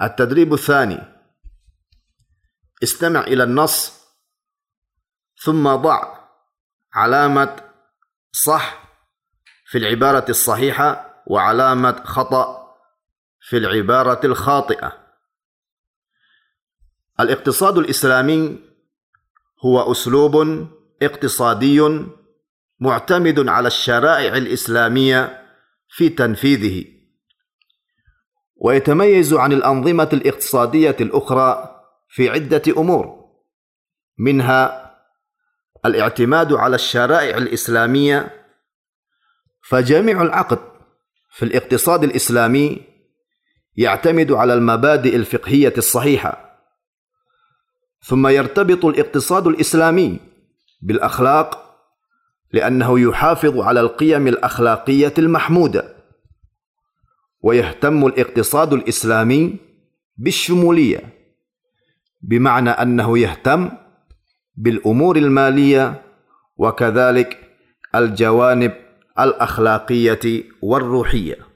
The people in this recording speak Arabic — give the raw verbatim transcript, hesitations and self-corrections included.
التدريب الثاني: استمع إلى النص ثم ضع علامة صح في العبارة الصحيحة وعلامة خطأ في العبارة الخاطئة. الاقتصاد الإسلامي هو أسلوب اقتصادي معتمد على الشرائع الإسلامية في تنفيذه، ويتميز عن الأنظمة الاقتصادية الأخرى في عدة أمور، منها الاعتماد على الشرائع الإسلامية، فجميع العقد في الاقتصاد الإسلامي يعتمد على المبادئ الفقهية الصحيحة. ثم يرتبط الاقتصاد الإسلامي بالأخلاق لأنه يحافظ على القيم الأخلاقية المحمودة. ويهتم الاقتصاد الإسلامي بالشمولية، بمعنى أنه يهتم بالأمور المالية وكذلك الجوانب الأخلاقية والروحية.